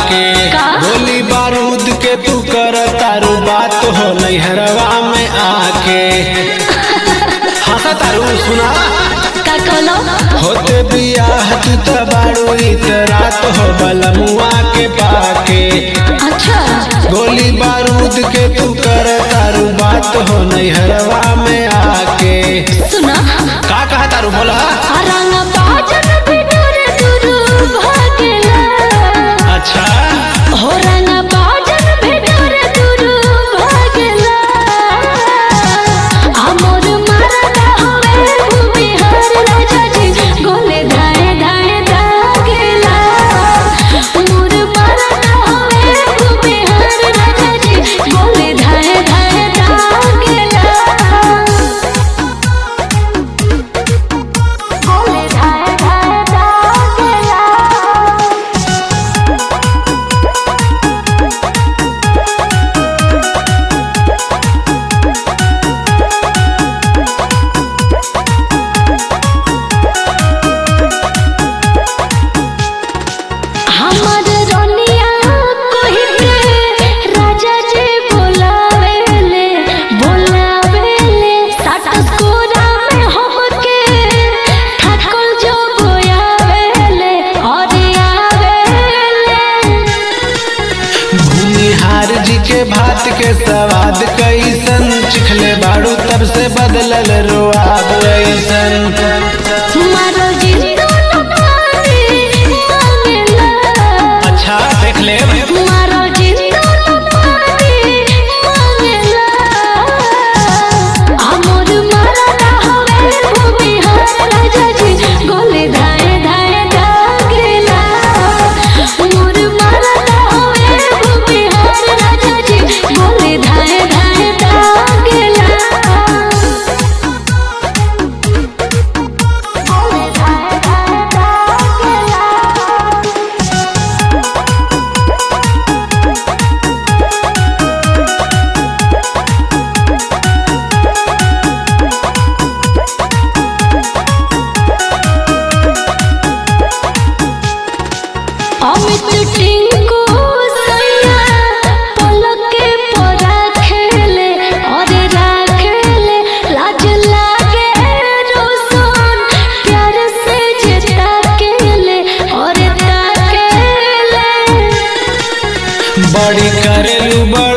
के गोली बारूद के तू कर तारू बात हो नैहरवा में आके हंसा तारू सुना का कहलो होते बियाह तू त बारू रात हो बलमुआ के पाके। अच्छा गोली बारूद के तू कर तारू बात हो नैहरवा में आके। सुना का कहा तारू बोला रंग बाजन भी दूर दूर भागेला। अच्छा हो रंग बाजन भी दूर दूर भागेला। हमर मरदा हवे भूमि हर राजा जी गोले धाए धाए दागेला। मोर मरदा हवे भूमि हर राजा जी गोले धाए धाए दागेला। गोले धाए धाए दागेला। हमर रोनिया कोही के राजा जी बोलावेले साटस कोरा में हमके ठाकुर जो बोयावेले और आवेले। भूमिहार जी के भात के स्वाद कैसन चिखले बाड़ू तब से बदलल रोआब ऐसन। मारो जिंदो न पानी मांगेला। अच्छा देख ले मारो जिंदो न पानी मांगेला। हमर मरदा हवे भूमि हर राजा जी गोले धाए धाए दागेला। मोर मरदा हवे भूमि हर राजा जी गोले धाए धाए दागेला। गोले धाए धाए दागेला। अमित टिंकू सैया पलक के परा खेले और राखेले लाज लागे रोशन प्यार से जेता केले और ताकेले। बड़ी करेलू